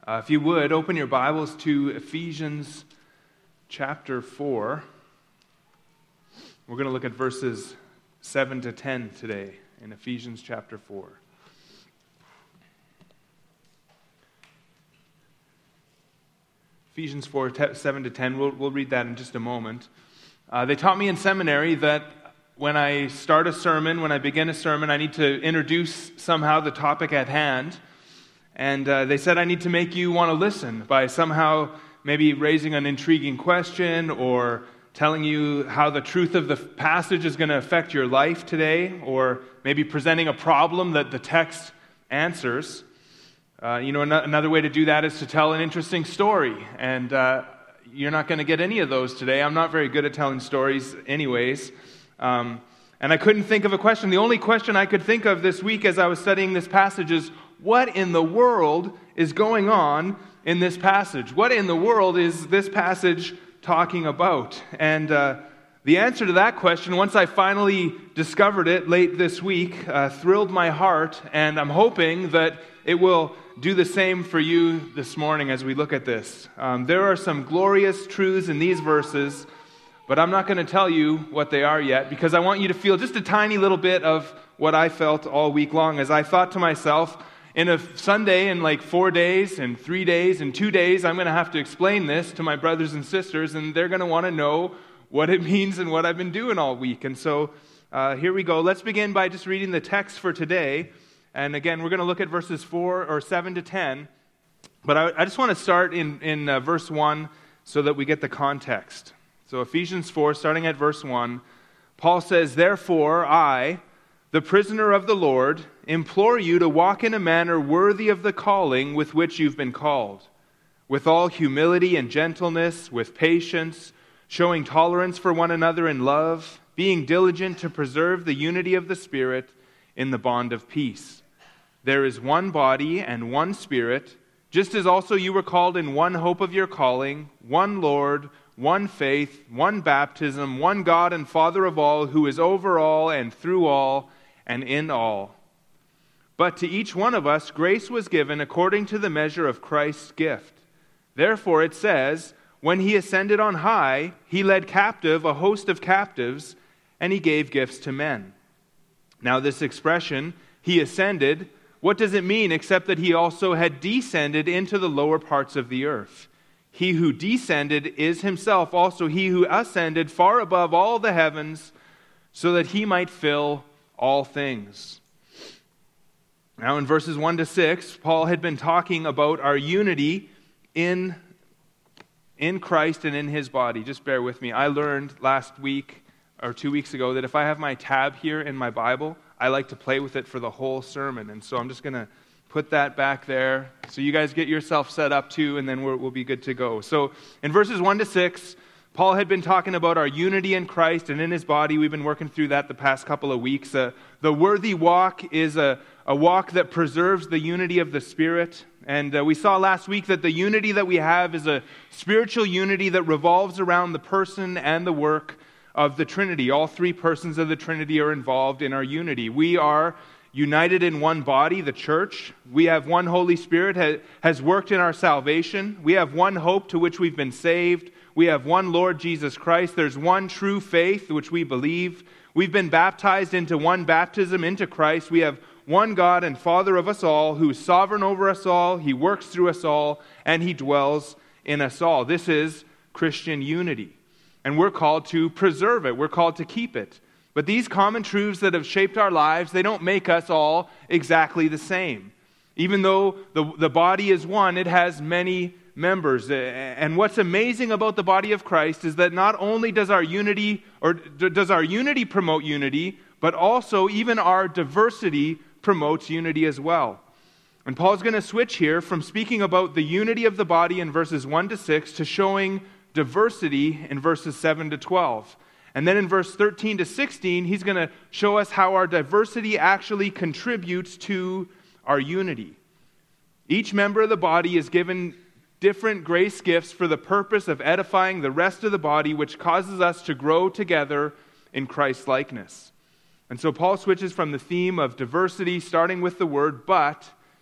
If you would, open your Bibles to Ephesians chapter 4. We're going to look at verses 7 to 10 today in Ephesians chapter 4. Ephesians 4, 7 to 10, we'll read that in just a moment. They taught me in seminary that when I start a sermon, when I begin a sermon, I need to introduce somehow the topic at hand. And they said I need to make you want to listen by somehow maybe raising an intriguing question or telling you how the truth of the passage is going to affect your life today, or maybe presenting a problem that the text answers. Another way to do that is to tell an interesting story. And you're not going to get any of those today. I'm not very good at telling stories anyways. And I couldn't think of a question. The only question I could think of this week as I was studying this passage is, what in the world is going on in this passage? What in the world is this passage talking about? And the answer to that question, once I finally discovered it late this week, thrilled my heart, and I'm hoping that it will do the same for you this morning as we look at this. There are some glorious truths in these verses, but I'm not going to tell you what they are yet, because I want you to feel just a tiny little bit of what I felt all week long as I thought to myself, in a Sunday, in like 4 days, and 3 days, and 2 days, I'm going to have to explain this to my brothers and sisters, and they're going to want to know what it means and what I've been doing all week. And so here we go. Let's begin by just reading the text for today. And again, we're going to look at verses 7 to 10. But I just want to start in verse 1 so that we get the context. So Ephesians 4, starting at verse 1, Paul says, "Therefore I, the prisoner of the Lord, implore you to walk in a manner worthy of the calling with which you've been called, with all humility and gentleness, with patience, showing tolerance for one another in love, being diligent to preserve the unity of the Spirit in the bond of peace. There is one body and one Spirit, just as also you were called in one hope of your calling, one Lord, one faith, one baptism, one God and Father of all, who is over all and through all and in all. But to each one of us grace was given according to the measure of Christ's gift. Therefore it says, when he ascended on high, he led captive a host of captives, and he gave gifts to men." Now this expression, he ascended, what does it mean except that he also had descended into the lower parts of the earth? He who descended is himself also he who ascended far above all the heavens, so that he might fill all things. Now in verses 1 to 6, Paul had been talking about our unity in Christ and in his body. Just bear with me. I learned last week or 2 weeks ago that if I have my tab here in my Bible, I like to play with it for the whole sermon. And so I'm just going to put that back there so you guys get yourself set up too, and then we'll be good to go. So in verses 1 to 6, Paul had been talking about our unity in Christ and in his body. We've been working through that the past couple of weeks. The worthy walk is a walk that preserves the unity of the Spirit. And we saw last week that the unity that we have is a spiritual unity that revolves around the person and the work of the Trinity. All three persons of the Trinity are involved in our unity. We are united in one body, the church. We have one Holy Spirit has worked in our salvation. We have one hope to which we've been saved. We have one Lord Jesus Christ. There's one true faith which we believe. We've been baptized into one baptism into Christ. We have one God and Father of us all, who is sovereign over us all. He works through us all, and he dwells in us all. This is Christian unity. And we're called to preserve it. We're called to keep it. But these common truths that have shaped our lives, they don't make us all exactly the same. Even though the body is one, it has many members. And what's amazing about the body of Christ is that not only does our unity promote unity, but also even our diversity promotes unity as well. And Paul's going to switch here from speaking about the unity of the body in verses 1 to 6 to showing diversity in verses 7 to 12. And then in verse 13 to 16, he's going to show us how our diversity actually contributes to our unity. Each member of the body is given different grace gifts for the purpose of edifying the rest of the body, which causes us to grow together in Christ's likeness. And so Paul switches from the theme of diversity, starting with the word but,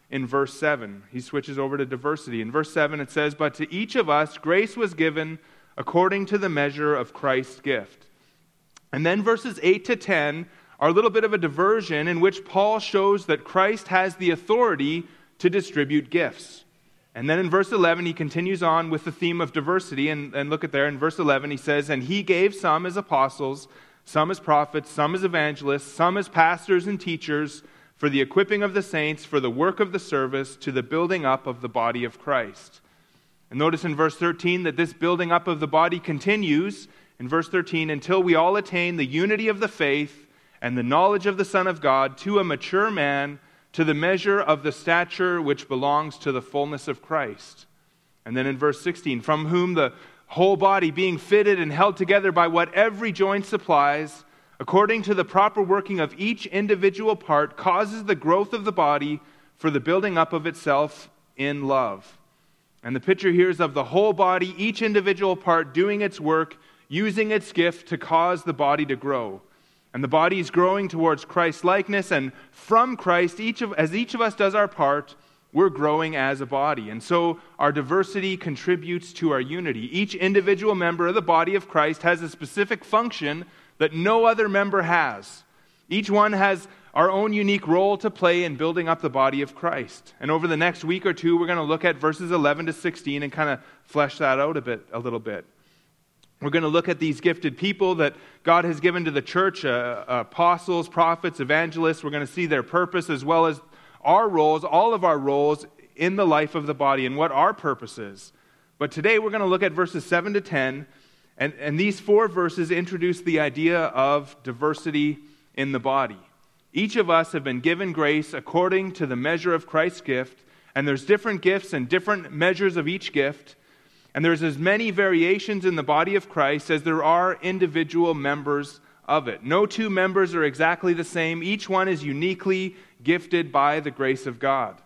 in verse 7. He switches over to diversity. In verse 7 it says, "But to each of us grace was given according to the measure of Christ's gift." And then verses 8 to 10 are a little bit of a diversion in which Paul shows that Christ has the authority to distribute gifts. And then in verse 11, he continues on with the theme of diversity. And look at there, in verse 11, he says, "And he gave some as apostles, some as prophets, some as evangelists, some as pastors and teachers, for the equipping of the saints, for the work of the service, to the building up of the body of Christ." And notice in verse 13 that this building up of the body continues, in verse 13, "until we all attain the unity of the faith and the knowledge of the Son of God, to a mature man, to the measure of the stature which belongs to the fullness of Christ." And then in verse 16, "From whom the whole body, being fitted and held together by what every joint supplies, according to the proper working of each individual part, causes the growth of the body for the building up of itself in love." And the picture here is of the whole body, each individual part doing its work, using its gift to cause the body to grow. And the body is growing towards Christ's likeness, and from Christ, as each of us does our part, we're growing as a body. And so our diversity contributes to our unity. Each individual member of the body of Christ has a specific function that no other member has. Each one has our own unique role to play in building up the body of Christ. And over the next week or two, we're going to look at verses 11 to 16 and kind of flesh that out a little bit. We're going to look at these gifted people that God has given to the church, apostles, prophets, evangelists. We're going to see their purpose as well as our roles, all of our roles in the life of the body and what our purpose is. But today we're going to look at verses 7 to 10, and these 4 verses introduce the idea of diversity in the body. Each of us have been given grace according to the measure of Christ's gift, and there's different gifts and different measures of each gift. And there's as many variations in the body of Christ as there are individual members of it. No two members are exactly the same. Each one is uniquely gifted by the grace of God.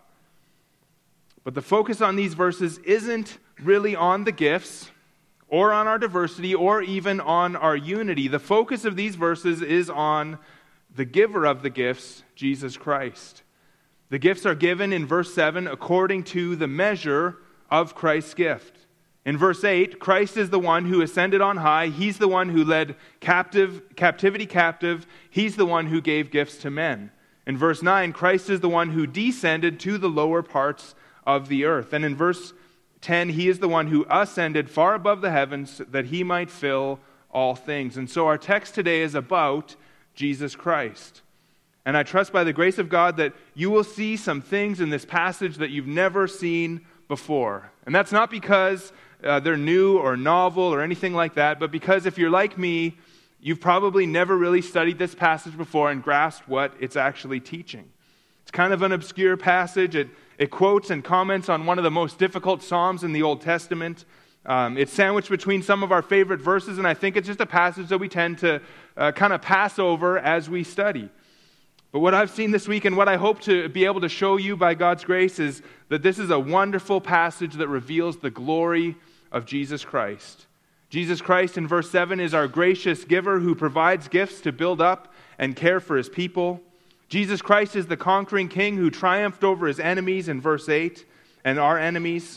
But the focus on these verses isn't really on the gifts or on our diversity or even on our unity. The focus of these verses is on the giver of the gifts, Jesus Christ. The gifts are given in verse 7 according to the measure of Christ's gift. In verse 8, Christ is the one who ascended on high. He's the one who led captivity captive. He's the one who gave gifts to men. In verse 9, Christ is the one who descended to the lower parts of the earth. And in verse 10, he is the one who ascended far above the heavens that he might fill all things. And so our text today is about Jesus Christ. And I trust by the grace of God that you will see some things in this passage that you've never seen before. And that's not because they're new or novel or anything like that, but because if you're like me, you've probably never really studied this passage before and grasped what it's actually teaching. It's kind of an obscure passage. It quotes and comments on one of the most difficult Psalms in the Old Testament. It's sandwiched between some of our favorite verses, and I think it's just a passage that we tend to kind of pass over as we study. But what I've seen this week and what I hope to be able to show you by God's grace is that this is a wonderful passage that reveals the glory of Jesus Christ. Jesus Christ in verse 7 is our gracious giver who provides gifts to build up and care for his people. Jesus Christ is the conquering king who triumphed over his enemies in verse 8 and our enemies.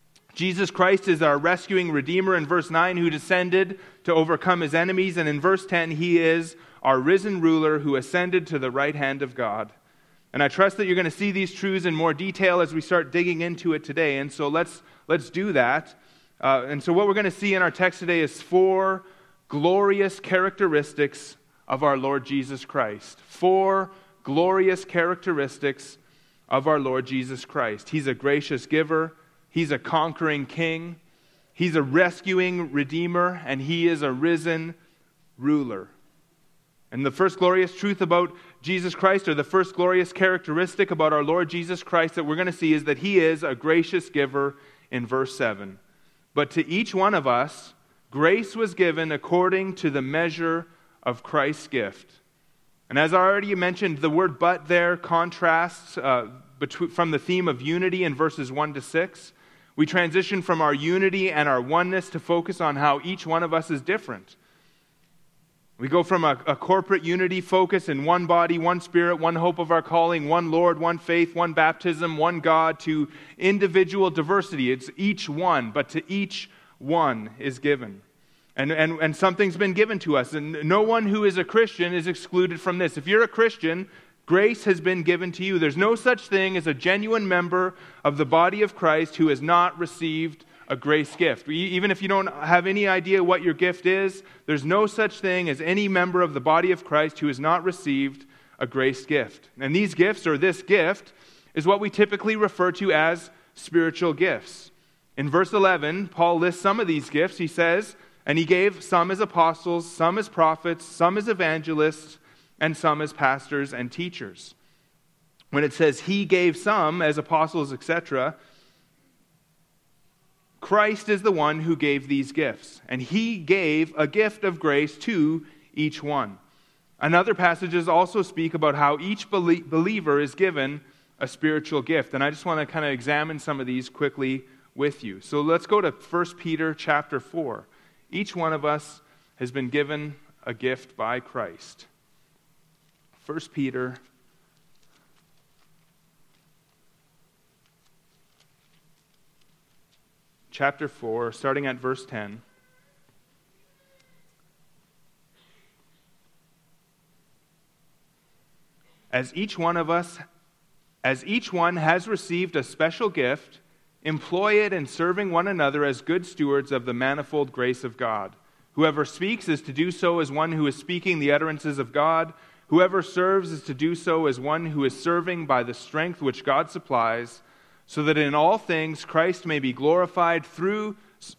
Jesus Christ is our rescuing redeemer in verse 9 who descended to overcome his enemies. And in verse 10, he is our risen ruler who ascended to the right hand of God. And I trust that you're going to see these truths in more detail as we start digging into it today. And so let's do that. And so what we're going to see in our text today is 4 glorious characteristics of our Lord Jesus Christ. 4 glorious characteristics of our Lord Jesus Christ. He's a gracious giver. He's a conquering king. He's a rescuing redeemer. And he is a risen ruler. And the first glorious truth about Jesus Christ, or the first glorious characteristic about our Lord Jesus Christ that we're going to see is that he is a gracious giver in verse 7. But to each one of us, grace was given according to the measure of Christ's gift. And as I already mentioned, the word but there contrasts from the theme of unity in verses 1 to 6. We transition from our unity and our oneness to focus on how each one of us is different. We go from a corporate unity focus in one body, one spirit, one hope of our calling, one Lord, one faith, one baptism, one God, to individual diversity. It's each one, but to each one is given. And something's been given to us. And no one who is a Christian is excluded from this. If you're a Christian, grace has been given to you. There's no such thing as a genuine member of the body of Christ who has not received a grace gift. Even if you don't have any idea what your gift is, there's no such thing as any member of the body of Christ who has not received a grace gift. And these gifts, or this gift, is what we typically refer to as spiritual gifts. In verse 11, Paul lists some of these gifts. He says, and he gave some as apostles, some as prophets, some as evangelists, and some as pastors and teachers. When it says he gave some as apostles, etc., Christ is the one who gave these gifts, and he gave a gift of grace to each one. And other passages also speak about how each believer is given a spiritual gift, and I just want to kind of examine some of these quickly with you. So let's go to 1 Peter chapter 4. Each one of us has been given a gift by Christ. 1 Peter chapter 4, starting at verse 10. As each one has received a special gift, employ it in serving one another as good stewards of the manifold grace of God. Whoever speaks is to do so as one who is speaking the utterances of God. Whoever serves is to do so as one who is serving by the strength which God supplies, so that in all things God may be glorified through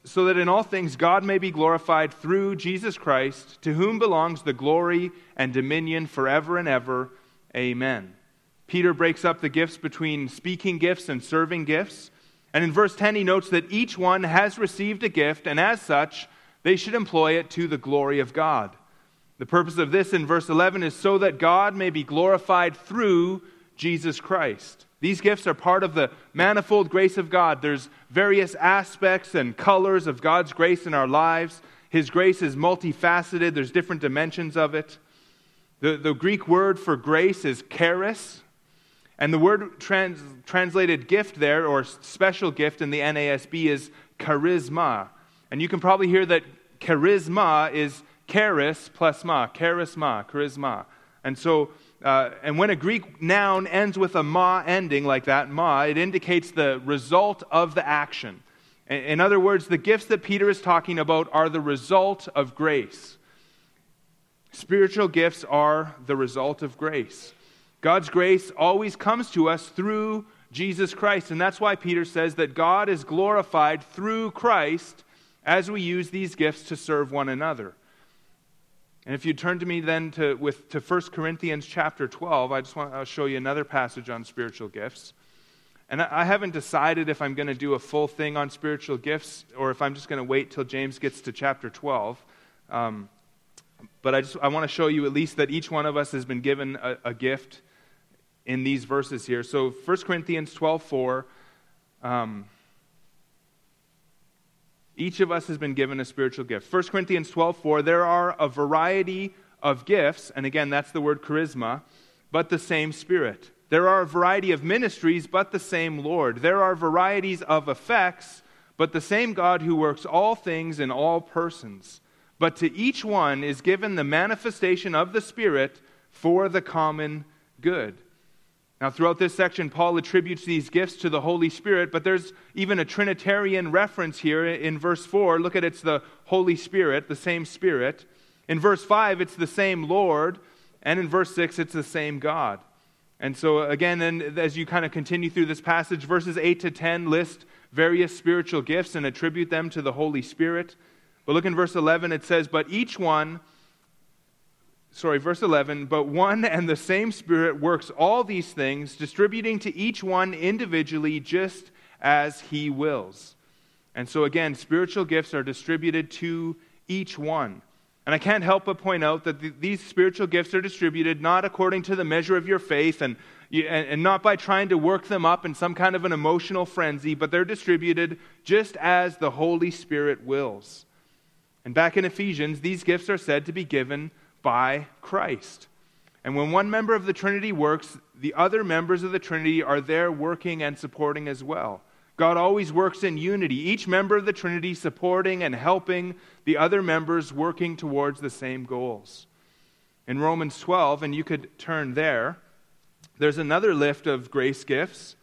Jesus Christ, to whom belongs the glory and dominion forever and ever. Amen. Peter breaks up the gifts between speaking gifts and serving gifts. And in verse 10 he notes that each one has received a gift, and as such, they should employ it to the glory of God. The purpose of this in verse 11 is so that God may be glorified through Jesus Christ. These gifts are part of the manifold grace of God. There's various aspects and colors of God's grace in our lives. His grace is multifaceted. There's different dimensions of it. The Greek word for grace is charis. And the word translated gift there, or special gift in the NASB, is charisma. And you can probably hear that charisma is charis plus ma, charisma. And so, and when a Greek noun ends with a ma ending like that, ma, it indicates the result of the action. In other words, the gifts that Peter is talking about are the result of grace. Spiritual gifts are the result of grace. God's grace always comes to us through Jesus Christ, and that's why Peter says that God is glorified through Christ as we use these gifts to serve one another. And if you turn to me then to 1 Corinthians chapter 12, I just want to show you another passage on spiritual gifts. And I haven't decided if I'm going to do a full thing on spiritual gifts or if I'm just going to wait till James gets to chapter 12. But I want to show you at least that each one of us has been given a gift in these verses here. So 1 Corinthians 12:4, each of us has been given a spiritual gift. 1 Corinthians 12:4, there are a variety of gifts, and again, that's the word charisma, but the same Spirit. There are a variety of ministries, but the same Lord. There are varieties of effects, but the same God who works all things in all persons. But to each one is given the manifestation of the Spirit for the common good. Now, throughout this section, Paul attributes these gifts to the Holy Spirit, but there's even a Trinitarian reference here in verse 4. Look at it's the Holy Spirit, the same Spirit. In verse 5, it's the same Lord. And in verse 6, it's the same God. And so, again, and as you kind of continue through this passage, verses 8 to 10 list various spiritual gifts and attribute them to the Holy Spirit. But look in verse 11, it says, but one and the same Spirit works all these things, distributing to each one individually just as He wills. And so again, spiritual gifts are distributed to each one. And I can't help but point out that these spiritual gifts are distributed not according to the measure of your faith and not by trying to work them up in some kind of an emotional frenzy, but they're distributed just as the Holy Spirit wills. And back in Ephesians, these gifts are said to be given by Christ. And when one member of the Trinity works, the other members of the Trinity are there working and supporting as well. God always works in unity, each member of the Trinity supporting and helping the other members working towards the same goals. In Romans 12, and you could turn there, there's another list of grace gifts.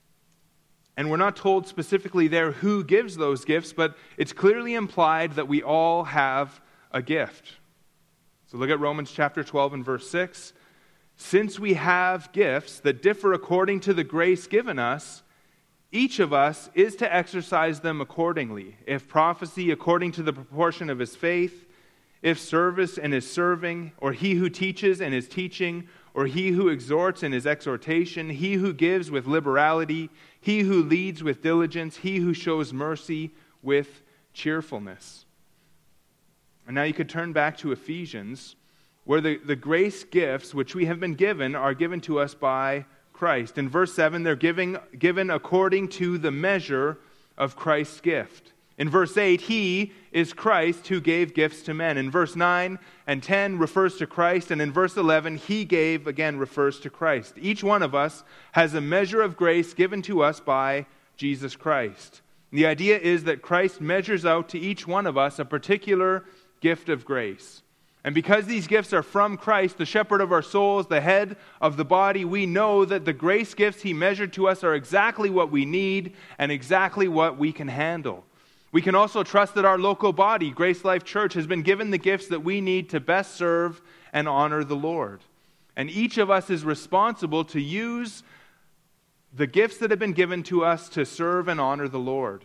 And we're not told specifically there who gives those gifts, but it's clearly implied that we all have a gift. So look at Romans chapter 12 and verse 6. Since we have gifts that differ according to the grace given us, each of us is to exercise them accordingly. If prophecy, according to the proportion of his faith; if service, in his serving; or he who teaches, in his teaching; or he who exhorts, in his exhortation; he who gives with liberality; he who leads with diligence; he who shows mercy with cheerfulness. And now you could turn back to Ephesians, where the grace gifts which we have been given are given to us by Christ. In verse 7, they're given according to the measure of Christ's gift. In verse 8, he is Christ who gave gifts to men. In verse 9 and 10 refers to Christ, and in verse 11, he gave, again, refers to Christ. Each one of us has a measure of grace given to us by Jesus Christ. The idea is that Christ measures out to each one of us a particular gift of grace. And because these gifts are from Christ, the shepherd of our souls, the head of the body, we know that the grace gifts he measured to us are exactly what we need and exactly what we can handle. We can also trust that our local body, Grace Life Church, has been given the gifts that we need to best serve and honor the Lord. And each of us is responsible to use the gifts that have been given to us to serve and honor the Lord.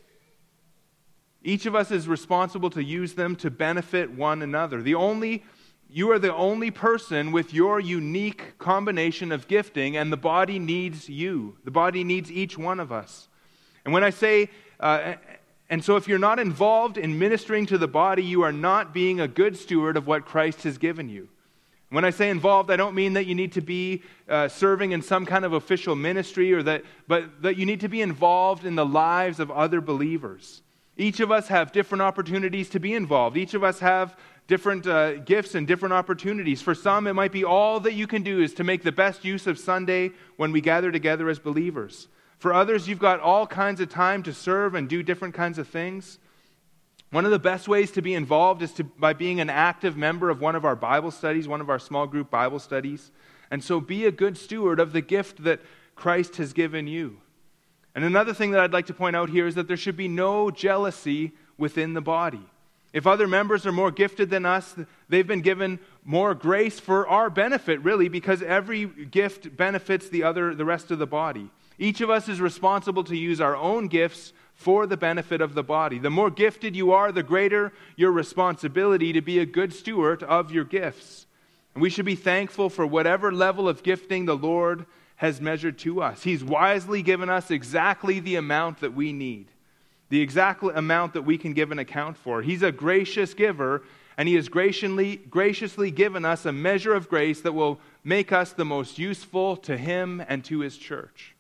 Each of us is responsible to use them to benefit one another. You are the only person with your unique combination of gifting, and the body needs you. The body needs each one of us. And when I say, and so if you're not involved in ministering to the body, you are not being a good steward of what Christ has given you. When I say involved, I don't mean that you need to be serving in some kind of official ministry, but that you need to be involved in the lives of other believers. Each of us have different opportunities to be involved. Each of us have different gifts and different opportunities. For some, it might be all that you can do is to make the best use of Sunday when we gather together as believers. For others, you've got all kinds of time to serve and do different kinds of things. One of the best ways to be involved is by being an active member of one of our Bible studies, one of our small group Bible studies. And so be a good steward of the gift that Christ has given you. And another thing that I'd like to point out here is that there should be no jealousy within the body. If other members are more gifted than us, they've been given more grace for our benefit, really, because every gift benefits the rest of the body. Each of us is responsible to use our own gifts for the benefit of the body. The more gifted you are, the greater your responsibility to be a good steward of your gifts. And we should be thankful for whatever level of gifting the Lord has measured to us. He's wisely given us exactly the amount that we need, the exact amount that we can give an account for. He's a gracious giver, and he has graciously given us a measure of grace that will make us the most useful to him and to his church.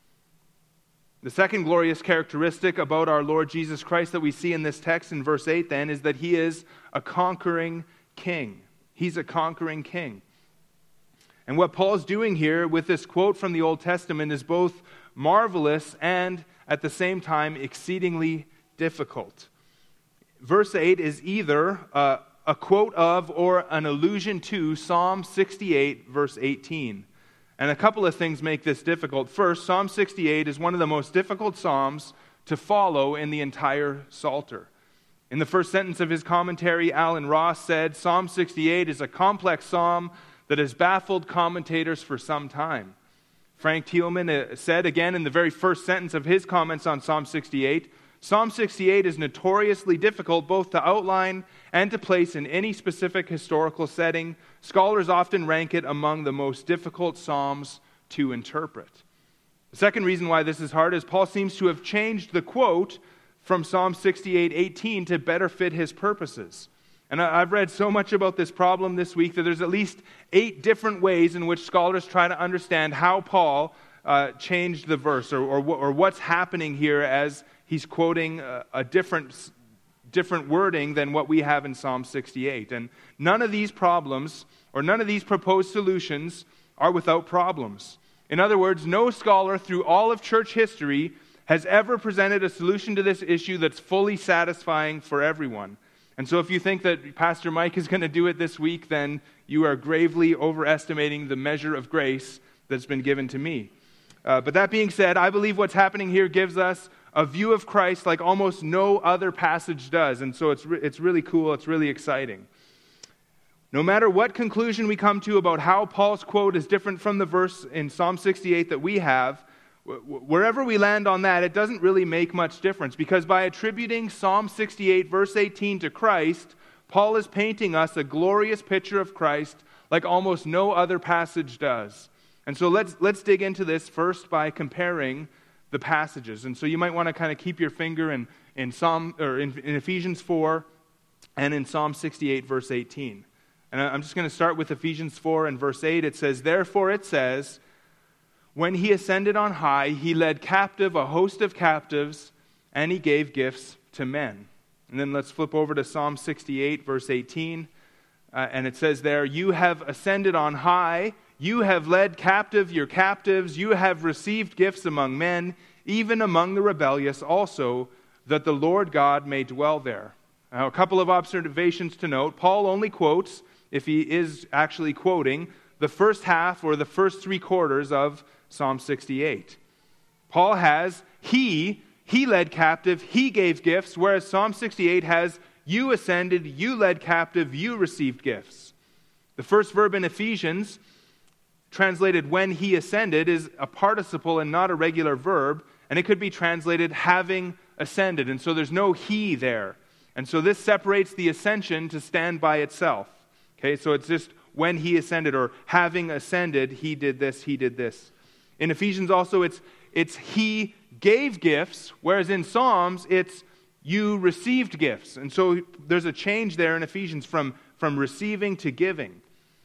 The second glorious characteristic about our Lord Jesus Christ that we see in this text in verse 8 then is that he is a conquering king. He's a conquering king. And what Paul's doing here with this quote from the Old Testament is both marvelous and, at the same time, exceedingly difficult. Verse 8 is either a quote of or an allusion to Psalm 68, verse 18. And a couple of things make this difficult. First, Psalm 68 is one of the most difficult psalms to follow in the entire Psalter. In the first sentence of his commentary, Alan Ross said, Psalm 68 is a complex psalm that has baffled commentators for some time. Frank Thielman said again in the very first sentence of his comments on Psalm 68, Psalm 68 is notoriously difficult both to outline and to place in any specific historical setting. Scholars often rank it among the most difficult psalms to interpret. The second reason why this is hard is Paul seems to have changed the quote from Psalm 68:18 to better fit his purposes. And I've read so much about this problem this week that there's at least 8 different ways in which scholars try to understand how Paul changed the verse or what's happening here as he's quoting a different different wording than what we have in Psalm 68. And none of these problems, or none of these proposed solutions, are without problems. In other words, no scholar through all of church history has ever presented a solution to this issue that's fully satisfying for everyone. And so if you think that Pastor Mike is going to do it this week, then you are gravely overestimating the measure of grace that's been given to me. But that being said, I believe what's happening here gives us a view of Christ like almost no other passage does. And so it's really cool, it's really exciting. No matter what conclusion we come to about how Paul's quote is different from the verse in Psalm 68 that we have, wherever we land on that, it doesn't really make much difference, because by attributing Psalm 68 verse 18 to Christ, Paul is painting us a glorious picture of Christ like almost no other passage does. And so let's dig into this first by comparing the passages. And so you might want to kind of keep your finger in Ephesians 4 and in Psalm 68 verse 18. And I'm just going to start with Ephesians 4 and verse 8. It says, "Therefore it says, when he ascended on high, he led captive a host of captives, and he gave gifts to men." And then let's flip over to Psalm 68, verse 18. And it says there, "You have ascended on high, you have led captive your captives, you have received gifts among men, even among the rebellious also, that the Lord God may dwell there." Now, a couple of observations to note. Paul only quotes, if he is actually quoting, the first half or the first 3/4 of Psalm 68. Paul has, he led captive, he gave gifts, whereas Psalm 68 has, you ascended, you led captive, you received gifts. The first verb in Ephesians, translated when he ascended, is a participle and not a regular verb, and it could be translated having ascended, and so there's no he there. And so this separates the ascension to stand by itself. Okay, so it's just when he ascended, or having ascended, he did this, he did this. In Ephesians also, it's he gave gifts, whereas in Psalms, it's you received gifts. And so there's a change there in Ephesians from receiving to giving.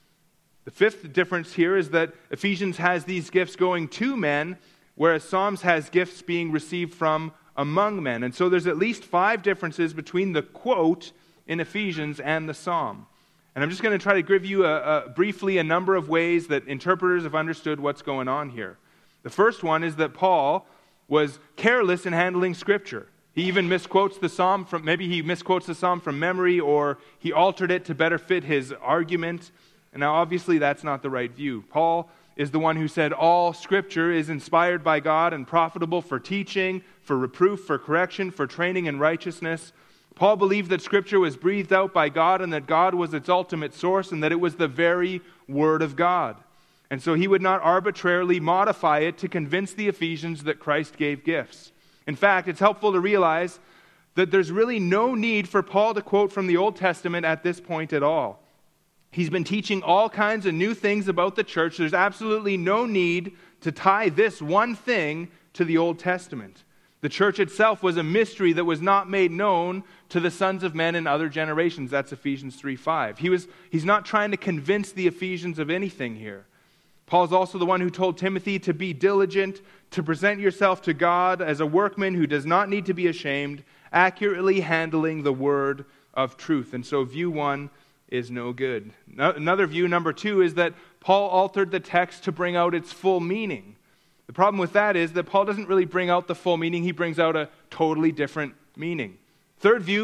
The fifth difference here is that Ephesians has these gifts going to men, whereas Psalms has gifts being received from among men. And so there's at least 5 differences between the quote in Ephesians and the Psalm. And I'm just going to try to give you briefly a number of ways that interpreters have understood what's going on here. The first one is that Paul was careless in handling Scripture. He even misquotes the Psalm maybe he misquotes the Psalm from memory, or he altered it to better fit his argument. And now obviously that's not the right view. Paul is the one who said all Scripture is inspired by God and profitable for teaching, for reproof, for correction, for training in righteousness. Paul believed that Scripture was breathed out by God and that God was its ultimate source and that it was the very Word of God. And so he would not arbitrarily modify it to convince the Ephesians that Christ gave gifts. In fact, it's helpful to realize that there's really no need for Paul to quote from the Old Testament at this point at all. He's been teaching all kinds of new things about the church. There's absolutely no need to tie this one thing to the Old Testament. The church itself was a mystery that was not made known to the sons of men in other generations. That's Ephesians 3:5. He's not trying to convince the Ephesians of anything here. Paul's also the one who told Timothy to be diligent, to present yourself to God as a workman who does not need to be ashamed, accurately handling the word of truth. And so view 1 is no good. Another view, number 2, is that Paul altered the text to bring out its full meaning. The problem with that is that Paul doesn't really bring out the full meaning. He brings out a totally different meaning. Third view,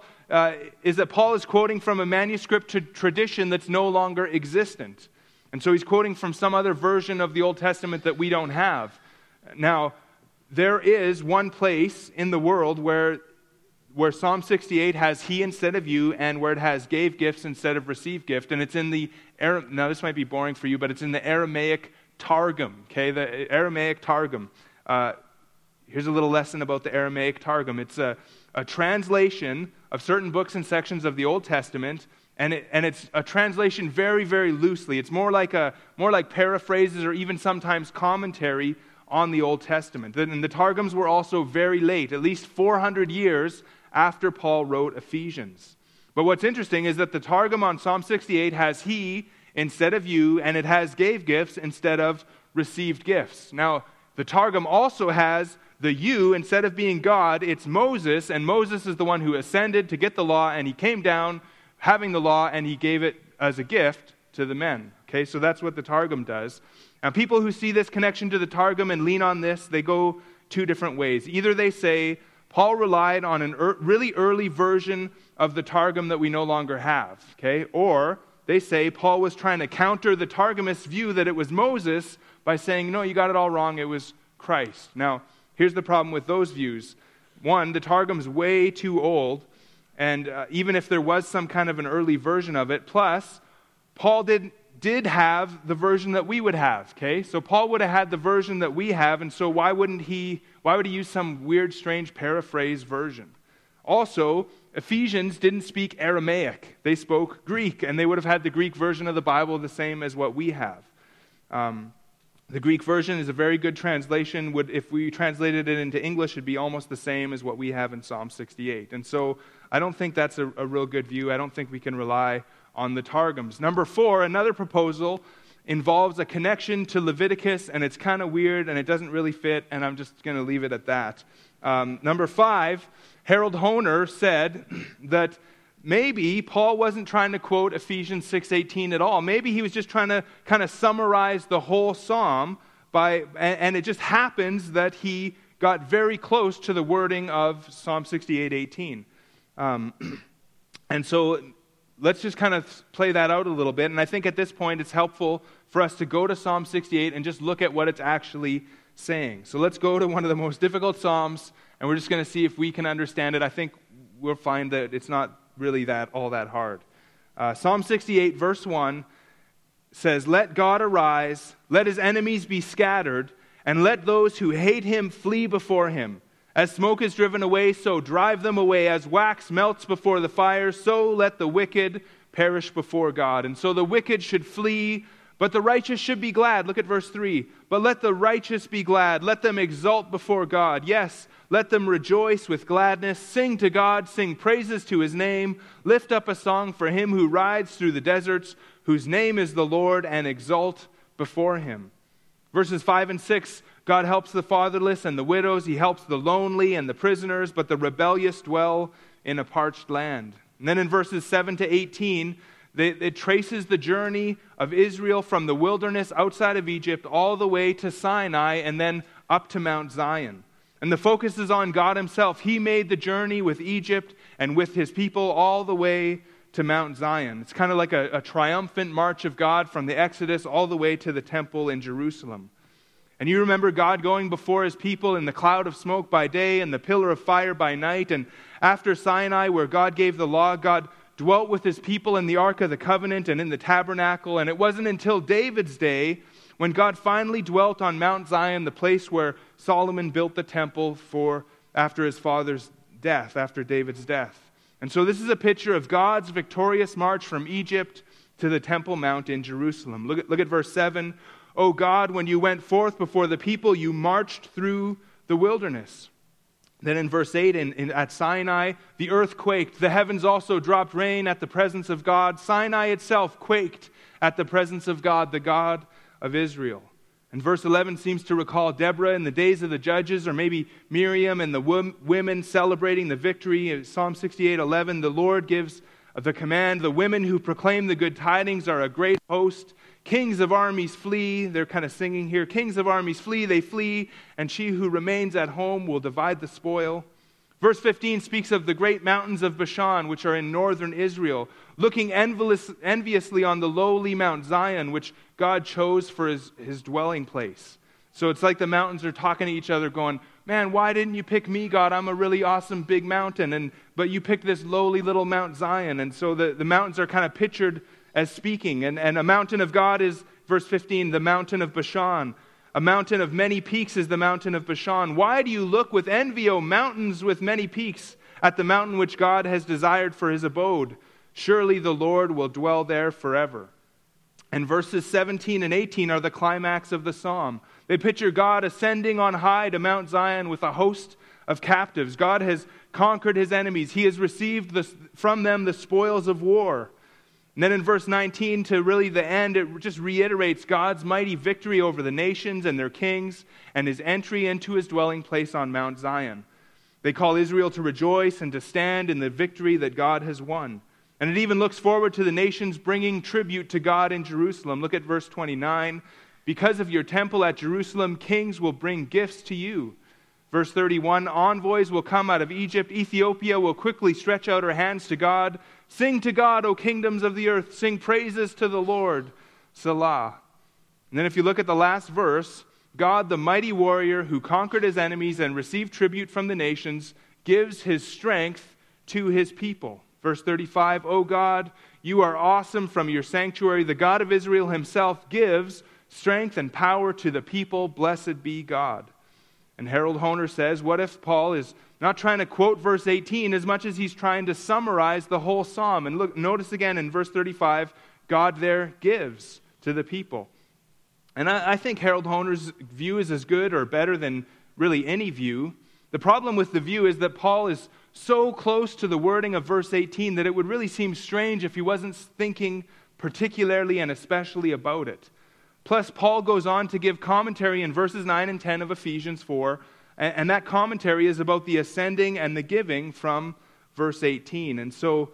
is that Paul is quoting from a manuscript tradition that's no longer existent. And so he's quoting from some other version of the Old Testament that we don't have. Now, there is one place in the world where Psalm 68 has he instead of you, and where it has gave gifts instead of received gift. And it's in the, now this might be boring for you, but it's in the Aramaic Targum. Okay, the Aramaic Targum. Here's a little lesson about the Aramaic Targum. It's a translation of certain books and sections of the Old Testament, and it's a translation very, very loosely. It's more like paraphrases or even sometimes commentary on the Old Testament. And the Targums were also very late, at least 400 years after Paul wrote Ephesians. But what's interesting is that the Targum on Psalm 68 has he instead of you, and it has gave gifts instead of received gifts. Now, the Targum also has the you, instead of being God, it's Moses, and Moses is the one who ascended to get the law, and he came down having the law, and he gave it as a gift to the men. Okay, so that's what the Targum does. Now, people who see this connection to the Targum and lean on this, they go two different ways. Either they say, Paul relied on a really early version of the Targum that we no longer have, okay? Or they say Paul was trying to counter the Targumist view that it was Moses by saying, no, you got it all wrong, it was Christ. Now, here's the problem with those views. One, the Targum's way too old, and even if there was some kind of an early version of it, plus, Paul did have the version that we would have, okay? So Paul would have had the version that we have, and so why would he use some weird, strange paraphrase version? Also, Ephesians didn't speak Aramaic. They spoke Greek, and they would have had the Greek version of the Bible the same as what we have. The Greek version is a very good translation. If we translated it into English, it'd be almost the same as what we have in Psalm 68. And so I don't think that's a real good view. I don't think we can rely on the Targums. Number 4, another proposal involves a connection to Leviticus, and it's kind of weird, and it doesn't really fit, and I'm just going to leave it at that. Number 5, Harold Hoehner said that maybe Paul wasn't trying to quote Ephesians 6:18 at all. Maybe he was just trying to kind of summarize the whole psalm, and it just happens that he got very close to the wording of Psalm 68:18. And so let's just kind of play that out a little bit. And I think at this point it's helpful for us to go to Psalm 68 and just look at what it's actually saying. So let's go to one of the most difficult psalms, and we're just going to see if we can understand it. I think we'll find that it's not really all that hard. Psalm 68, verse 1 says, "Let God arise, let his enemies be scattered, and let those who hate him flee before him. As smoke is driven away, so drive them away. As wax melts before the fire, so let the wicked perish before God." And so the wicked should flee, but the righteous should be glad. Look at verse 3. "But let the righteous be glad. Let them exult before God. Yes, let them rejoice with gladness. Sing to God. Sing praises to his name. Lift up a song for him who rides through the deserts, whose name is the Lord, and exult before him." Verses 5 and 6, God helps the fatherless and the widows. He helps the lonely and the prisoners, but the rebellious dwell in a parched land. And then in verses 7 to 18, it traces the journey of Israel from the wilderness outside of Egypt all the way to Sinai and then up to Mount Zion. And the focus is on God himself. He made the journey with Egypt and with his people all the way to Mount Zion. It's kind of like a triumphant march of God from the Exodus all the way to the temple in Jerusalem. And you remember God going before his people in the cloud of smoke by day and the pillar of fire by night. And after Sinai, where God gave the law, God dwelt with his people in the Ark of the Covenant and in the tabernacle. And it wasn't until David's day when God finally dwelt on Mount Zion, the place where Solomon built the temple after his father's death, after David's death. And so this is a picture of God's victorious march from Egypt to the Temple Mount in Jerusalem. Look at verse 7. "O God, when you went forth before the people, you marched through the wilderness." Then in verse 8, at Sinai, the earth quaked. The heavens also dropped rain at the presence of God. Sinai itself quaked at the presence of God, the God of Israel. And verse 11 seems to recall Deborah in the days of the judges, or maybe Miriam and the women celebrating the victory. In Psalm 68:11, the Lord gives the command, "The women who proclaim the good tidings are a great host. Kings of armies flee." They're kind of singing here. "Kings of armies flee, they flee, and she who remains at home will divide the spoil." Verse 15 speaks of the great mountains of Bashan, which are in northern Israel, looking enviously on the lowly Mount Zion, which God chose for his dwelling place. So it's like the mountains are talking to each other going, "Man, why didn't you pick me, God? I'm a really awesome big mountain, but you picked this lowly little Mount Zion." And so the mountains are kind of pictured as speaking. And a mountain of God is, verse 15, the mountain of Bashan. A mountain of many peaks is the mountain of Bashan. "Why do you look with envy, O mountains with many peaks, at the mountain which God has desired for his abode? Surely the Lord will dwell there forever." And verses 17 and 18 are the climax of the psalm. They picture God ascending on high to Mount Zion with a host of captives. God has conquered his enemies. He has received from them the spoils of war. And then in verse 19 to really the end, it just reiterates God's mighty victory over the nations and their kings and his entry into his dwelling place on Mount Zion. They call Israel to rejoice and to stand in the victory that God has won. And it even looks forward to the nations bringing tribute to God in Jerusalem. Look at verse 29. Because of your temple at Jerusalem, kings will bring gifts to you. Verse 31, envoys will come out of Egypt. Ethiopia will quickly stretch out her hands to God. Sing to God, O kingdoms of the earth. Sing praises to the Lord. Selah. And then if you look at the last verse, God, the mighty warrior who conquered his enemies and received tribute from the nations, gives his strength to his people. Verse 35, O God, you are awesome from your sanctuary. The God of Israel himself gives strength and power to the people. Blessed be God. And Harold Hoehner says, what if Paul is not trying to quote verse 18 as much as he's trying to summarize the whole psalm? And look, notice again in verse 35, God there gives to the people. And I think Harold Hoehner's view is as good or better than really any view. The problem with the view is that Paul is so close to the wording of verse 18 that it would really seem strange if he wasn't thinking particularly and especially about it. Plus, Paul goes on to give commentary in verses 9 and 10 of Ephesians 4, and that commentary is about the ascending and the giving from verse 18. And so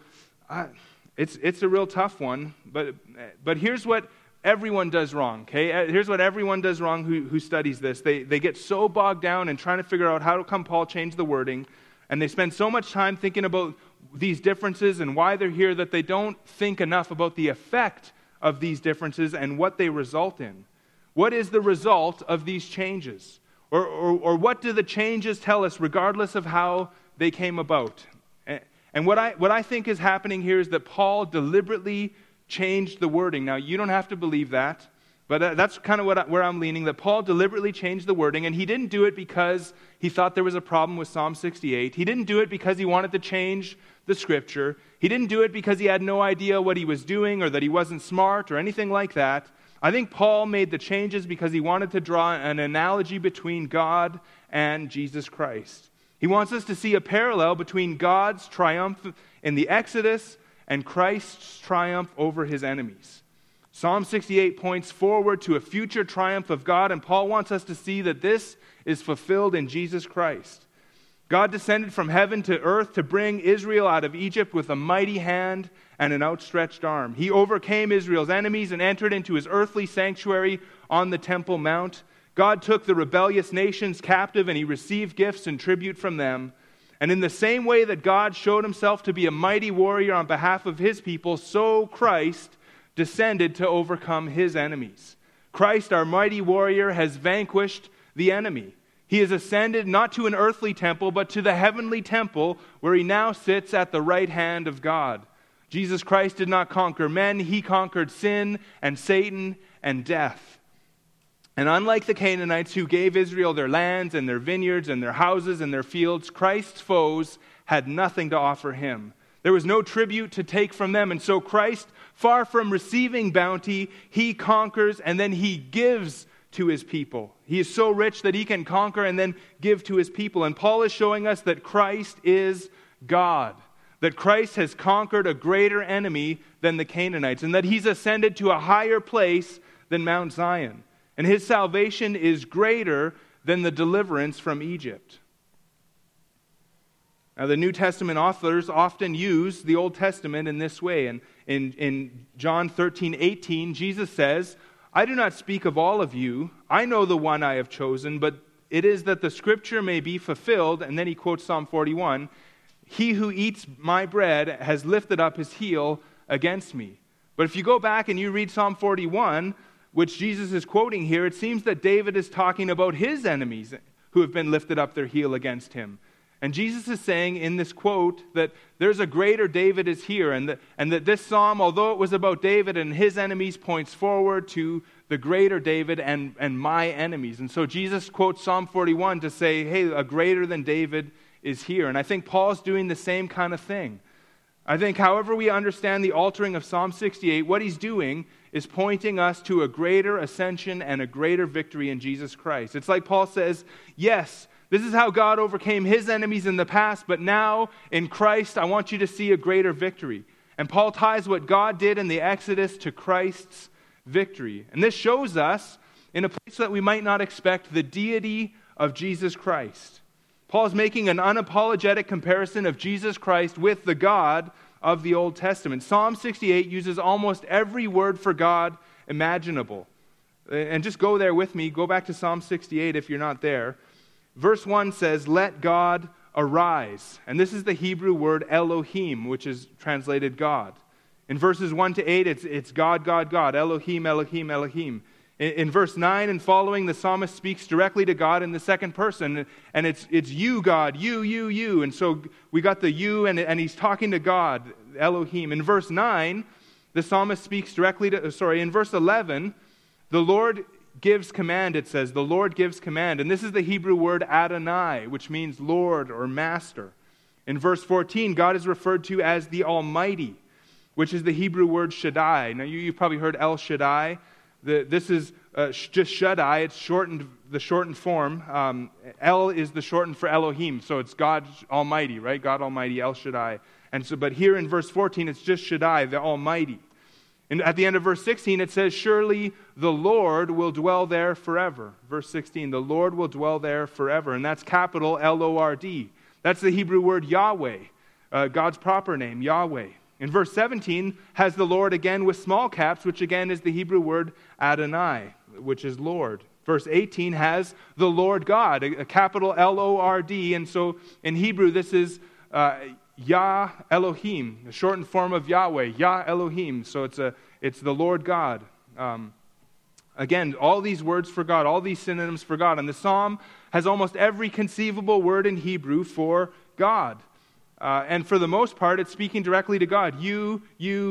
it's a real tough one, but here's what everyone does wrong, okay? Here's what everyone does wrong who studies this. They get so bogged down in trying to figure out how come Paul changed the wording, and they spend so much time thinking about these differences and why they're here that they don't think enough about the effect of these differences and what they result in. What is the result of these changes? Or what do the changes tell us regardless of how they came about? And what I think is happening here is that Paul deliberately changed the wording. Now, you don't have to believe that, but that's kind of where I'm leaning, that Paul deliberately changed the wording, and he didn't do it because he thought there was a problem with Psalm 68. He didn't do it because he wanted to change the Scripture. He didn't do it because he had no idea what he was doing or that he wasn't smart or anything like that. I think Paul made the changes because he wanted to draw an analogy between God and Jesus Christ. He wants us to see a parallel between God's triumph in the Exodus and Christ's triumph over his enemies. Psalm 68 points forward to a future triumph of God, and Paul wants us to see that this is fulfilled in Jesus Christ. God descended from heaven to earth to bring Israel out of Egypt with a mighty hand and an outstretched arm. He overcame Israel's enemies and entered into his earthly sanctuary on the Temple Mount. God took the rebellious nations captive, and he received gifts and tribute from them. And in the same way that God showed himself to be a mighty warrior on behalf of his people, so Christ descended to overcome his enemies. Christ, our mighty warrior, has vanquished the enemy. He has ascended not to an earthly temple, but to the heavenly temple, where he now sits at the right hand of God. Jesus Christ did not conquer men. He conquered sin and Satan and death. And unlike the Canaanites who gave Israel their lands and their vineyards and their houses and their fields, Christ's foes had nothing to offer him. There was no tribute to take from them. And so Christ, far from receiving bounty, he conquers and then he gives to his people. He is so rich that he can conquer and then give to his people. And Paul is showing us that Christ is God, that Christ has conquered a greater enemy than the Canaanites, and that he's ascended to a higher place than Mount Zion. And his salvation is greater than the deliverance from Egypt. Now, the New Testament authors often use the Old Testament in this way. And in John 13:18, Jesus says, I do not speak of all of you. I know the one I have chosen, but it is that the Scripture may be fulfilled. And then he quotes Psalm 41, he who eats my bread has lifted up his heel against me. But if you go back and you read Psalm 41, which Jesus is quoting here, it seems that David is talking about his enemies who have been lifted up their heel against him. And Jesus is saying in this quote that there's a greater David is here, and that this psalm, although it was about David and his enemies, points forward to the greater David and my enemies. And so Jesus quotes Psalm 41 to say, hey, a greater than David is here. And I think Paul's doing the same kind of thing. I think however we understand the altering of Psalm 68, what he's doing is pointing us to a greater ascension and a greater victory in Jesus Christ. It's like Paul says, yes, this is how God overcame his enemies in the past, but now in Christ, I want you to see a greater victory. And Paul ties what God did in the Exodus to Christ's victory. And this shows us, in a place that we might not expect, the deity of Jesus Christ. Paul is making an unapologetic comparison of Jesus Christ with the God of the Old Testament. Psalm 68 uses almost every word for God imaginable. And just go there with me. Go back to Psalm 68 if you're not there. Verse 1 says, "Let God arise." And this is the Hebrew word Elohim, which is translated God. In verses 1 to 8, it's God, God, God. Elohim, Elohim, Elohim. In verse 9 and following, the psalmist speaks directly to God in the second person. And it's you, God, you. And so we got the you, and he's talking to God, Elohim. In verse 9, the psalmist speaks directly to, in verse 11, the Lord gives command, it says. The Lord gives command. And this is the Hebrew word Adonai, which means Lord or Master. In verse 14, God is referred to as the Almighty, which is the Hebrew word Shaddai. Now, you've probably heard El Shaddai. This is just Shaddai. It's the shortened form. El is the shortened for Elohim. So it's God Almighty, right? God Almighty, El Shaddai. But here in verse 14, it's just Shaddai, the Almighty. And at the end of verse 16, it says, "Surely the Lord will dwell there forever." Verse 16, the Lord will dwell there forever. And that's capital L-O-R-D. That's the Hebrew word Yahweh, God's proper name, Yahweh. In verse 17, has the Lord again with small caps, which again is the Hebrew word Adonai, which is Lord. Verse 18 has the Lord God, a capital L-O-R-D. And so in Hebrew, this is Yah Elohim, the shortened form of Yahweh, Yah Elohim. So it's the Lord God. Again, all these words for God, all these synonyms for God. And the psalm has almost every conceivable word in Hebrew for God. And for the most part, it's speaking directly to God. You.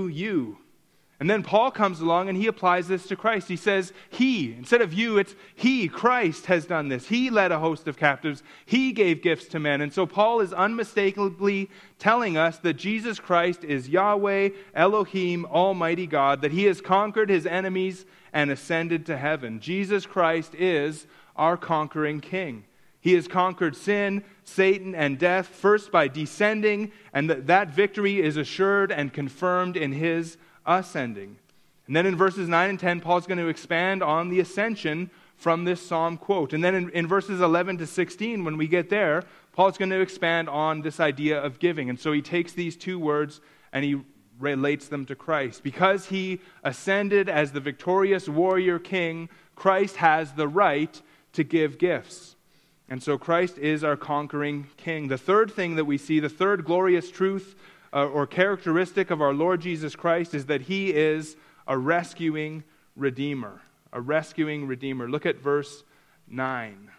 And then Paul comes along and he applies this to Christ. He says, He. Instead of you, it's He, Christ, has done this. He led a host of captives. He gave gifts to men. And so Paul is unmistakably telling us that Jesus Christ is Yahweh, Elohim, Almighty God, that He has conquered His enemies and ascended to heaven. Jesus Christ is our conquering King. He has conquered sin, Satan, and death, first by descending, and that victory is assured and confirmed in His ascending. And then in verses 9 and 10, Paul's going to expand on the ascension from this psalm quote. And then in verses 11 to 16, when we get there, Paul's going to expand on this idea of giving. And so he takes these two words and he relates them to Christ. Because He ascended as the victorious warrior king, Christ has the right to give gifts. And so Christ is our conquering King. The third thing that we see, the third glorious truth or characteristic of our Lord Jesus Christ, is that He is a rescuing Redeemer. A rescuing Redeemer. Look at verse 9.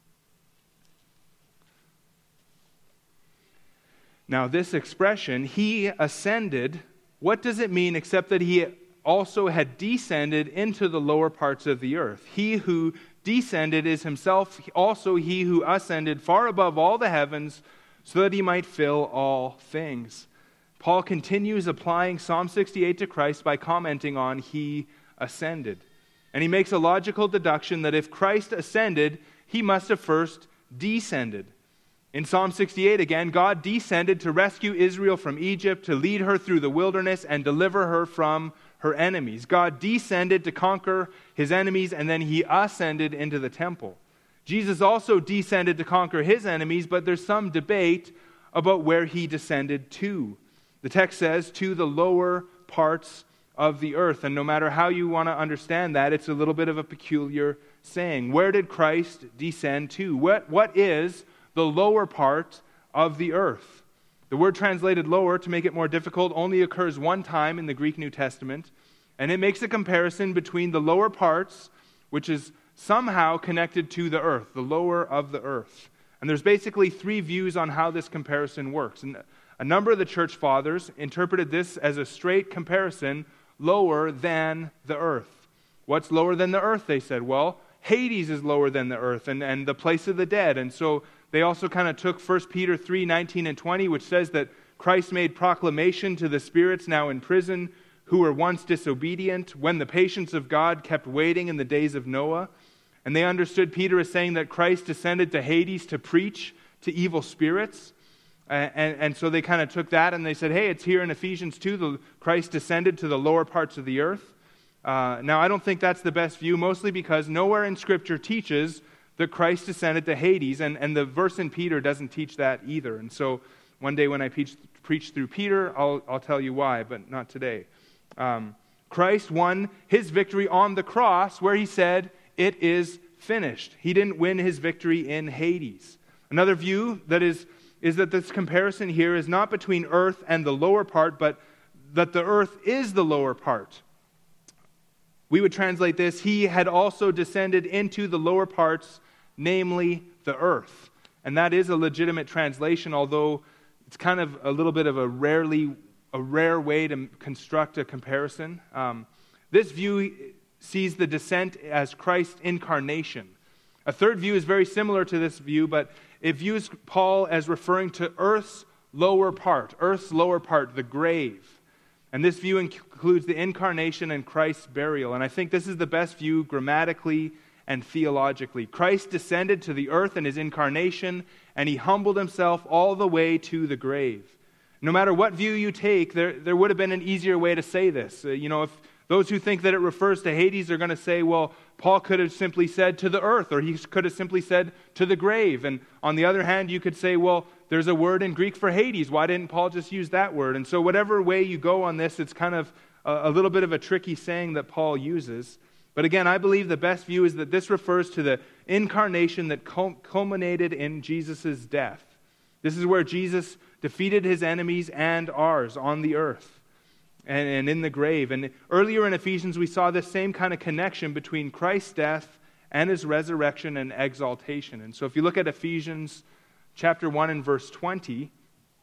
Now this expression, He ascended, what does it mean except that He also had descended into the lower parts of the earth? He who descended is Himself also He who ascended far above all the heavens so that He might fill all things. Paul continues applying Psalm 68 to Christ by commenting on He ascended. And he makes a logical deduction that if Christ ascended, He must have first descended. In Psalm 68 again, God descended to rescue Israel from Egypt, to lead her through the wilderness and deliver her from her enemies. God descended to conquer His enemies, and then He ascended into the temple. Jesus also descended to conquer His enemies, but there's some debate about where He descended to. The text says, to the lower parts of the earth. And no matter how you want to understand that, it's a little bit of a peculiar saying. Where did Christ descend to? What is the lower part of the earth? The word translated lower, to make it more difficult, only occurs one time in the Greek New Testament. And it makes a comparison between the lower parts, which is somehow connected to the earth, the lower of the earth. And there's basically three views on how this comparison works. And a number of the church fathers interpreted this as a straight comparison, lower than the earth. What's lower than the earth, they said? Well, Hades is lower than the earth and the place of the dead. And so they also kind of took 1 Peter 3, 19 and 20, which says that Christ made proclamation to the spirits now in prison who were once disobedient, when the patience of God kept waiting in the days of Noah. And they understood Peter as saying that Christ descended to Hades to preach to evil spirits. And so they kind of took that and they said, hey, it's here in Ephesians 2, Christ descended to the lower parts of the earth. Now, I don't think that's the best view, mostly because nowhere in Scripture teaches that Christ descended to Hades, and the verse in Peter doesn't teach that either. And so one day when I preach through Peter, I'll tell you why, but not today. Christ won his victory on the cross where he said, it is finished. He didn't win his victory in Hades. Another view that is that this comparison here is not between earth and the lower part, but that the earth is the lower part. We would translate this, he had also descended into the lower parts, namely the earth. And that is a legitimate translation, although it's kind of a little bit of a rare way to construct a comparison. This view sees the descent as Christ's incarnation. A third view is very similar to this view, but it views Paul as referring to earth's lower part, the grave. And this view includes the incarnation and Christ's burial. And I think this is the best view grammatically and theologically. Christ descended to the earth in his incarnation, and he humbled himself all the way to the grave. No matter what view you take, there would have been an easier way to say this. If those who think that it refers to Hades are going to say, well, Paul could have simply said to the earth, or he could have simply said to the grave. And on the other hand, you could say, well, there's a word in Greek for Hades. Why didn't Paul just use that word? And so whatever way you go on this, it's kind of a little bit of a tricky saying that Paul uses. But again, I believe the best view is that this refers to the incarnation that culminated in Jesus' death. This is where Jesus defeated his enemies and ours on the earth and in the grave. And earlier in Ephesians, we saw this same kind of connection between Christ's death and his resurrection and exaltation. And so if you look at Ephesians chapter 1 and verse 20,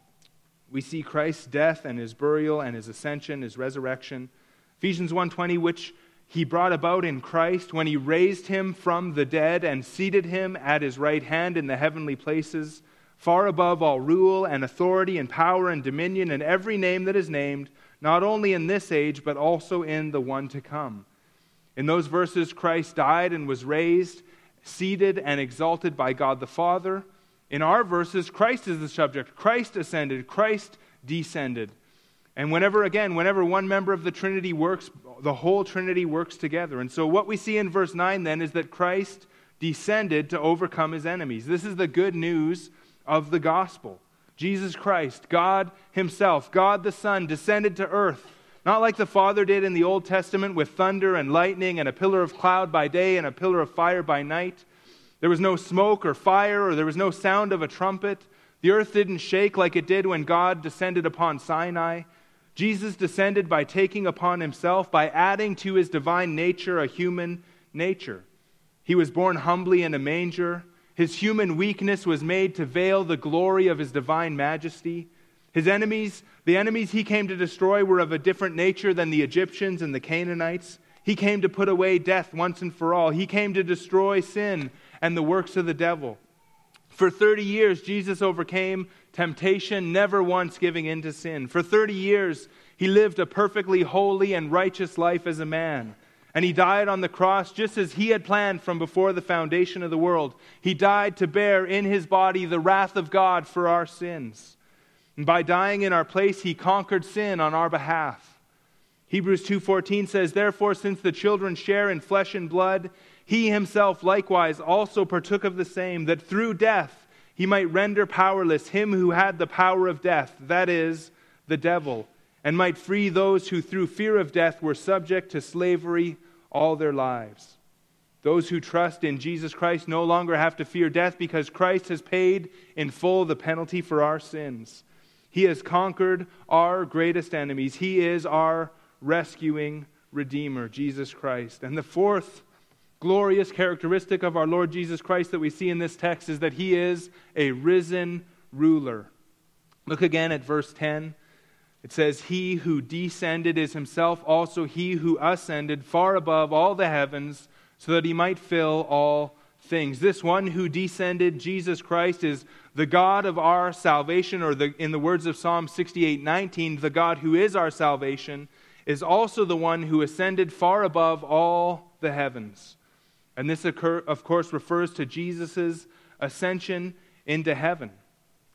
we see Christ's death and his burial and his ascension, his resurrection. Ephesians 1:20, which he brought about in Christ when he raised him from the dead and seated him at his right hand in the heavenly places, far above all rule and authority and power and dominion and every name that is named, not only in this age, but also in the one to come. In those verses, Christ died and was raised, seated and exalted by God the Father. In our verses, Christ is the subject. Christ ascended, Christ descended. And whenever one member of the Trinity works, the whole Trinity works together. And so what we see in verse 9 then is that Christ descended to overcome his enemies. This is the good news of the gospel. Jesus Christ, God himself, God the Son, descended to earth, not like the Father did in the Old Testament with thunder and lightning and a pillar of cloud by day and a pillar of fire by night. There was no smoke or fire, or there was no sound of a trumpet. The earth didn't shake like it did when God descended upon Sinai. Jesus descended by taking upon himself, by adding to his divine nature a human nature. He was born humbly in a manger. His human weakness was made to veil the glory of his divine majesty. His enemies, the enemies he came to destroy, were of a different nature than the Egyptians and the Canaanites. He came to put away death once and for all. He came to destroy sin and the works of the devil. For 30 years, Jesus overcame temptation, never once giving in to sin. For 30 years, he lived a perfectly holy and righteous life as a man. And he died on the cross just as he had planned from before the foundation of the world. He died to bear in his body the wrath of God for our sins. And by dying in our place, he conquered sin on our behalf. Hebrews 2:14 says, therefore, since the children share in flesh and blood, he himself likewise also partook of the same, that through death he might render powerless him who had the power of death, that is, the devil, and might free those who through fear of death were subject to slavery all their lives. Those who trust in Jesus Christ no longer have to fear death because Christ has paid in full the penalty for our sins. He has conquered our greatest enemies. He is our rescuing Redeemer, Jesus Christ. And the fourth glorious characteristic of our Lord Jesus Christ that we see in this text is that he is a risen ruler. Look again at verse 10. It says, he who descended is himself also he who ascended far above all the heavens so that he might fill all things. This one who descended, Jesus Christ, is the God of our salvation, or in the words of Psalm 68:19, the God who is our salvation, is also the one who ascended far above all the heavens. And this, of course, refers to Jesus' ascension into heaven.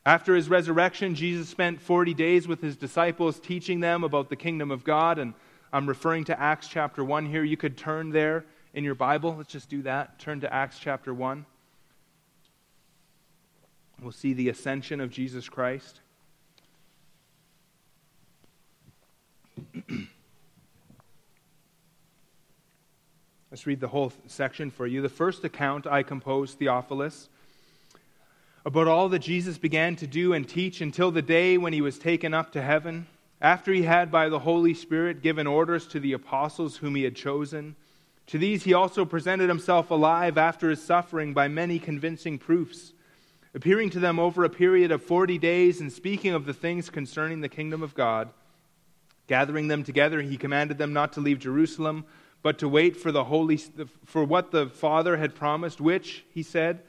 After his resurrection, Jesus spent 40 days with his disciples teaching them about the kingdom of God. And I'm referring to Acts chapter 1 here. You could turn there in your Bible. Let's just do that. Turn to Acts chapter 1. We'll see the ascension of Jesus Christ. Let's read the whole section for you. The first account I composed, Theophilus, about all that Jesus began to do and teach until the day when he was taken up to heaven, after he had by the Holy Spirit given orders to the apostles whom he had chosen. To these he also presented himself alive after his suffering by many convincing proofs, appearing to them over a period of 40 days and speaking of the things concerning the kingdom of God. Gathering them together, he commanded them not to leave Jerusalem, but to wait for what the Father had promised, which, he said,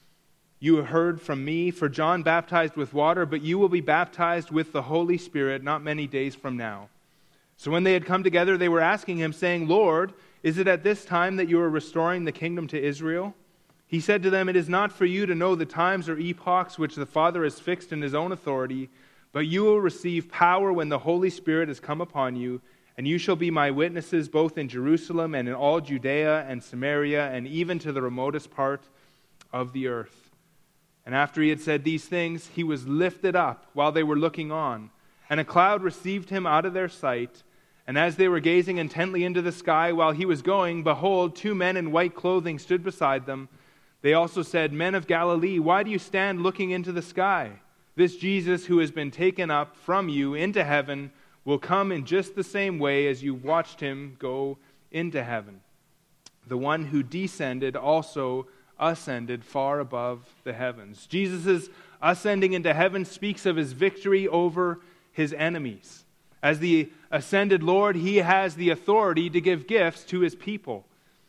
you have heard from me, for John baptized with water, but you will be baptized with the Holy Spirit not many days from now. So when they had come together, they were asking him, saying, Lord, is it at this time that you are restoring the kingdom to Israel? He said to them, it is not for you to know the times or epochs which the Father has fixed in his own authority, but you will receive power when the Holy Spirit has come upon you, and you shall be my witnesses both in Jerusalem and in all Judea and Samaria and even to the remotest part of the earth. And after he had said these things, he was lifted up while they were looking on, and a cloud received him out of their sight. And as they were gazing intently into the sky while he was going, behold, 2 men in white clothing stood beside them. They also said, Men of Galilee, why do you stand looking into the sky? This Jesus who has been taken up from you into heaven will come in just the same way as you watched him go into heaven. The one who descended also ascended far above the heavens. Jesus' ascending into heaven speaks of his victory over his enemies. As the ascended Lord, he has the authority to give gifts to his people.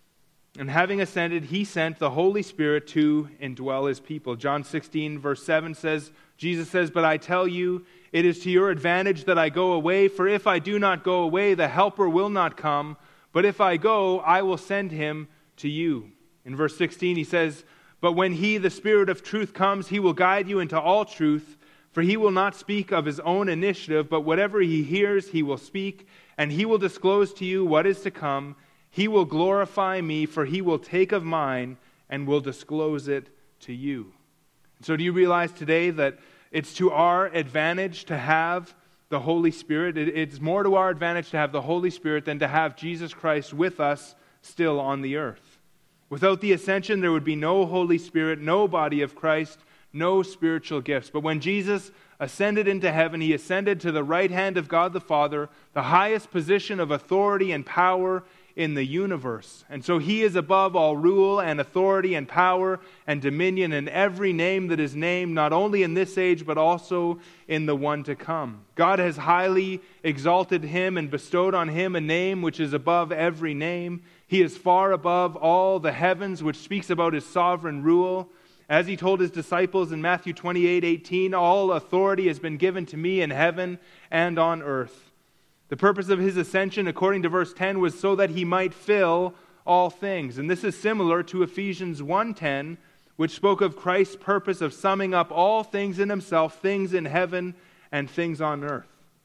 And having ascended, he sent the Holy Spirit to indwell his people. John 16, verse 7 says, Jesus says, But I tell you, it is to your advantage that I go away, for if I do not go away, the Helper will not come. But if I go, I will send him to you. In verse 16, he says, But when he, the Spirit of truth, comes, he will guide you into all truth, for he will not speak of his own initiative, but whatever he hears, he will speak, and he will disclose to you what is to come. He will glorify me, for he will take of mine and will disclose it to you. So do you realize today that it's to our advantage to have the Holy Spirit? It's more to our advantage to have the Holy Spirit than to have Jesus Christ with us still on the earth. Without the ascension, there would be no Holy Spirit, no body of Christ, no spiritual gifts. But when Jesus ascended into heaven, he ascended to the right hand of God the Father, the highest position of authority and power in the universe. And so he is above all rule and authority and power and dominion and every name that is named, not only in this age, but also in the one to come. God has highly exalted him and bestowed on him a name which is above every name. He is far above all the heavens, which speaks about his sovereign rule. As he told his disciples in Matthew 28:18, all authority has been given to me in heaven and on earth. The purpose of his ascension, according to verse 10, was so that he might fill all things. And this is similar to Ephesians 1:10, which spoke of Christ's purpose of summing up all things in himself, things in heaven and things on earth.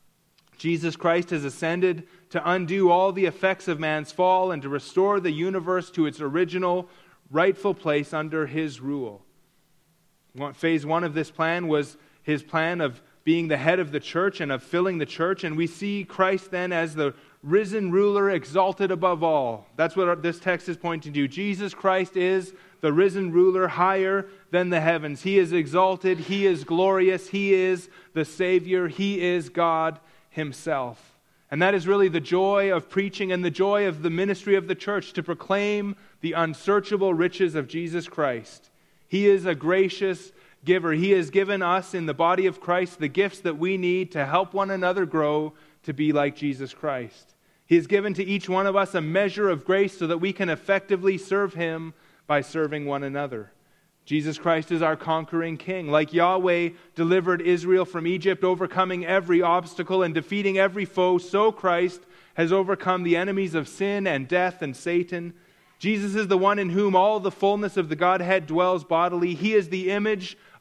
Jesus Christ has ascended to undo all the effects of man's fall and to restore the universe to its original, rightful place under his rule. Phase 1 of this plan was his plan of being the head of the church and of filling the church, and we see Christ then as the risen ruler exalted above all. That's what this text is pointing to. Jesus Christ is the risen ruler higher than the heavens. He is exalted, he is glorious, he is the Savior, he is God himself. And that is really the joy of preaching and the joy of the ministry of the church, to proclaim the unsearchable riches of Jesus Christ. He is a gracious giver. He has given us in the body of Christ the gifts that we need to help one another grow to be like Jesus Christ. He has given to each one of us a measure of grace so that we can effectively serve him by serving one another. Jesus Christ is our conquering king. Like Yahweh delivered Israel from Egypt, overcoming every obstacle and defeating every foe, so Christ has overcome the enemies of sin and death and Satan. Jesus is the one in whom all the fullness of the Godhead dwells bodily. He is the image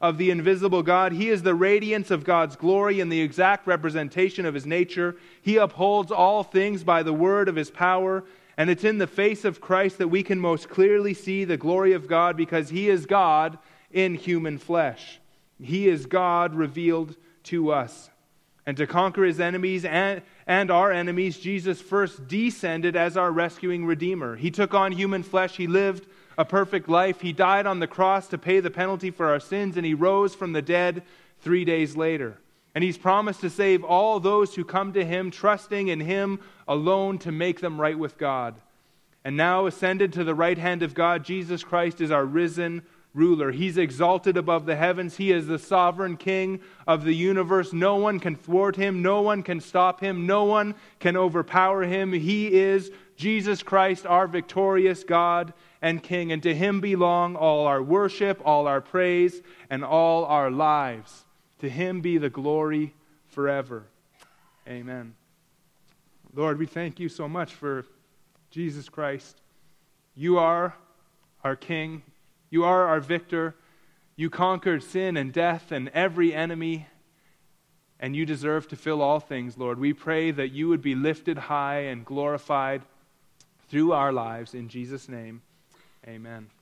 of the invisible God. He is the radiance of God's glory and the exact representation of His nature. He upholds all things by the word of His power. And it's in the face of Christ that we can most clearly see the glory of God, because He is God in human flesh. He is God revealed to us. And to conquer His enemies and our enemies, Jesus first descended as our rescuing Redeemer. He took on human flesh. He lived a perfect life. He died on the cross to pay the penalty for our sins, and He rose from the dead 3 days later. And He's promised to save all those who come to Him, trusting in Him alone to make them right with God. And now, ascended to the right hand of God, Jesus Christ is our risen ruler. He's exalted above the heavens. He is the sovereign King of the universe. No one can thwart Him. No one can stop Him. No one can overpower Him. He is Jesus Christ, our victorious God and King. And to Him belong all our worship, all our praise, and all our lives. To Him be the glory forever. Amen. Lord, we thank You so much for Jesus Christ. You are our King. You are our victor. You conquered sin and death and every enemy, and You deserve to fill all things, Lord. We pray that You would be lifted high and glorified through our lives. In Jesus' name, amen.